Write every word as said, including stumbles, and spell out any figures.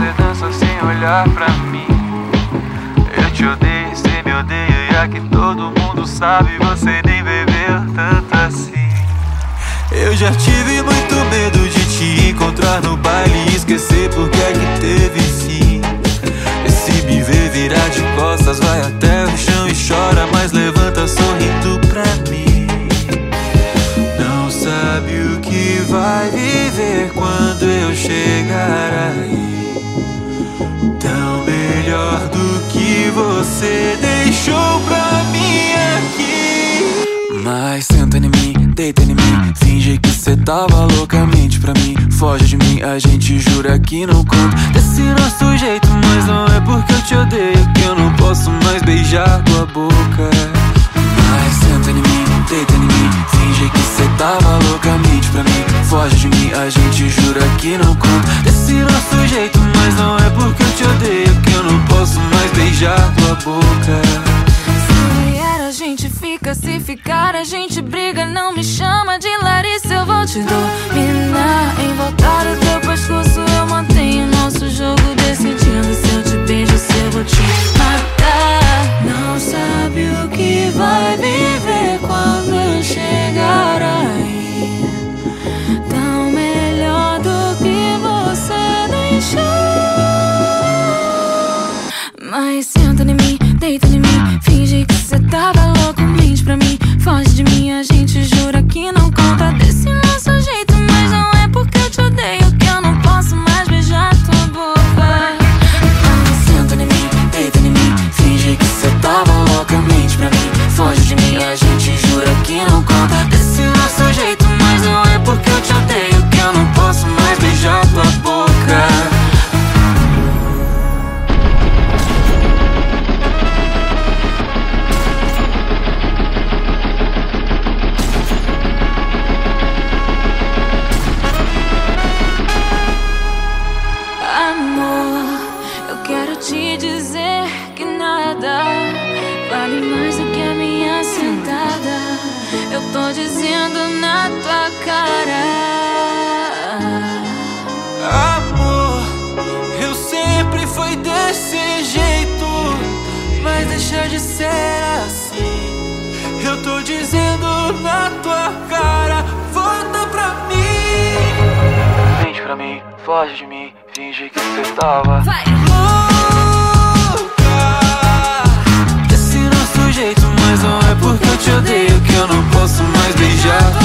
você dança sem olhar pra mim. Eu te odeio, cê me odeia, e aqui todo mundo sabe, você nem bebeu tanto assim. Eu já tive muito medo de te encontrar no baile e esquecer porque é que teve fim. E se me ver virar de costas, vai até o chão e chora, mas levanta sorrindo pra mim. Não sabe o que vai viver quando eu chegar aí, tão melhor do que você deixou pra mim aqui. Mas senta em mim, deita em mim, finge que cê tava loucamente pra mim. Foge de mim, a gente jura que não conta desse nosso jeito, mas não é porque eu te odeio que eu não posso mais beijar tua boca. Mas senta em mim, deita em mim, finge que cê tava loucamente pra mim. Foge de mim, a gente jura que não conta desse nosso jeito, mas não é porque eu te odeio que eu não posso mais beijar tua boca. A gente fica, se ficar a gente briga. Não me chama de Larissa, eu vou te dominar. Em voltar o teu pescoço eu mantenho nosso jogo, decidindo se eu te beijo, se eu vou te matar. Não sabe o que vai viver quando eu chegar aí, tão melhor do que você deixou. Mas senta em mim, deita em mim, finge que cê tava louco, mente pra mim. Foge de mim, a gente jura que não conta desse nosso jeito, mas não é porque eu te odeio que eu não posso mais beijar tua boca. Mas senta em mim, deita em mim, finge que cê tava louca, mente pra mim. Foge de mim, a gente jura que não conta desse nosso jeito, mas não é porque eu te odeio que eu não posso mais beijar tua boca. Te dizer que nada vale mais do que a minha sentada. Eu tô dizendo na tua cara. Amor, eu sempre fui desse jeito, mas deixa de ser assim. Eu tô dizendo na tua cara, volta pra mim. Vem pra mim, foge de mim, finge que você tava. Vai! Mas não é porque eu te odeio que eu não posso mais beijar